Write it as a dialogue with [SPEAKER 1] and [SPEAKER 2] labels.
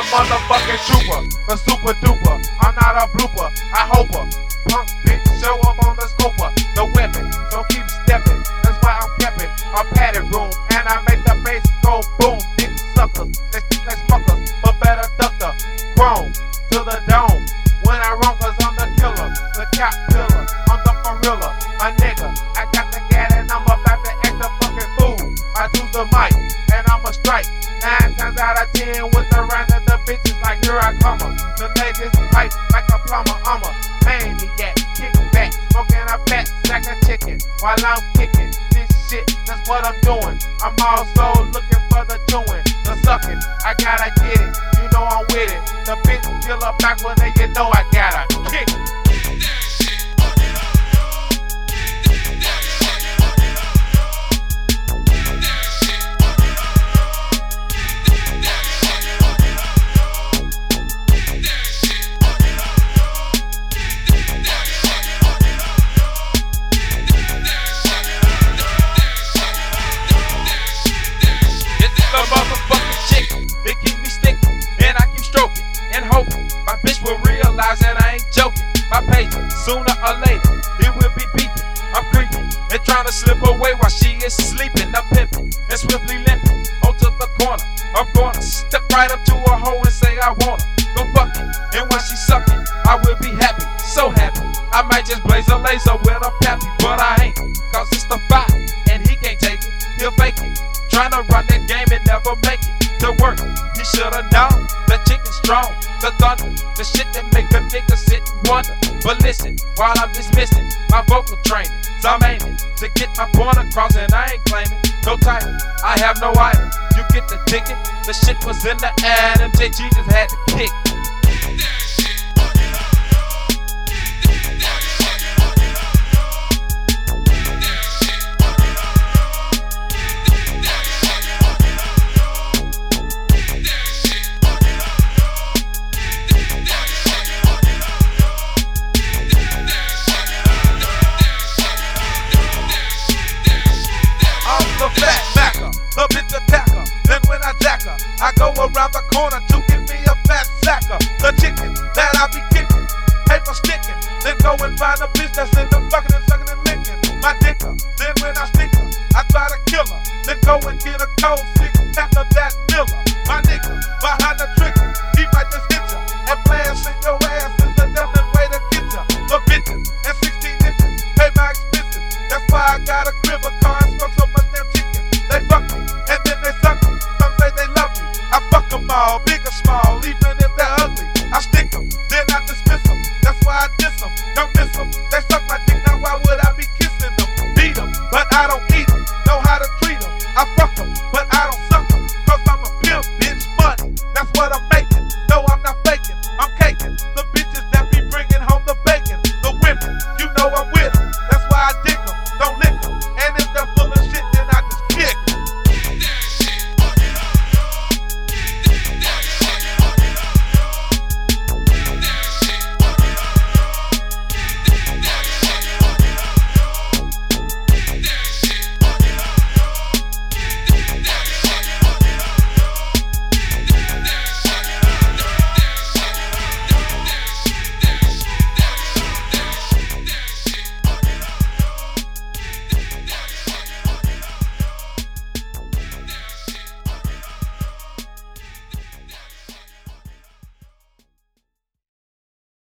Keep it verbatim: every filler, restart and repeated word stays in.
[SPEAKER 1] a motherfucking trooper, a super duper. I'm not a blooper, I hope her. Punk bitch show up on the scoper, the weapon, so keep stepping. That's why I'm kept a padded room, and I make the bass go boom. Dick suckers, let's let's fuckers, but better duck the chrome to the dome. When I roam, cause I'm the killer, the cap killer, I'm the gorilla, my nigga. I got the gat and I'm about to act a fucking fool. I choose the mic and I'ma strike nine times out of ten with the rhymes of the bitches like here I come. To lay this pipe like a plumber, I'm a maniac, kick back, smoking a fat sack of chicken while I'm kicking this shit. That's what I'm doing. I'm also looking for the chewing, the sucking. I gotta get it, you know I'm with it. The bitch killer back when they, you know I gotta kick it. Motherfucking chicken, it keep me sticking, and I keep stroking and hoping my bitch will realize that I ain't joking. My page, sooner or later, it will be beeping. I'm creeping and trying to slip away while she is sleeping. I'm pimping and swiftly limping onto the corner. I'm gonna step right up to her hoe and say I want her. Go fucking, and while she sucking, I will be happy, so happy. I might just blaze a laser with a pappy, but I ain't, cause it's the fight, and he can't take it, he'll fake it. Trying to run that game and never make it to work. You should've known the chicken's strong, the thunder, the shit that make a nigga sit and wonder. But listen, while I'm dismissing my vocal training, so I'm aiming to get my point across, and I ain't claiming no title. I have no idol. You get the ticket. The shit was in the air, and M J G just had to kick.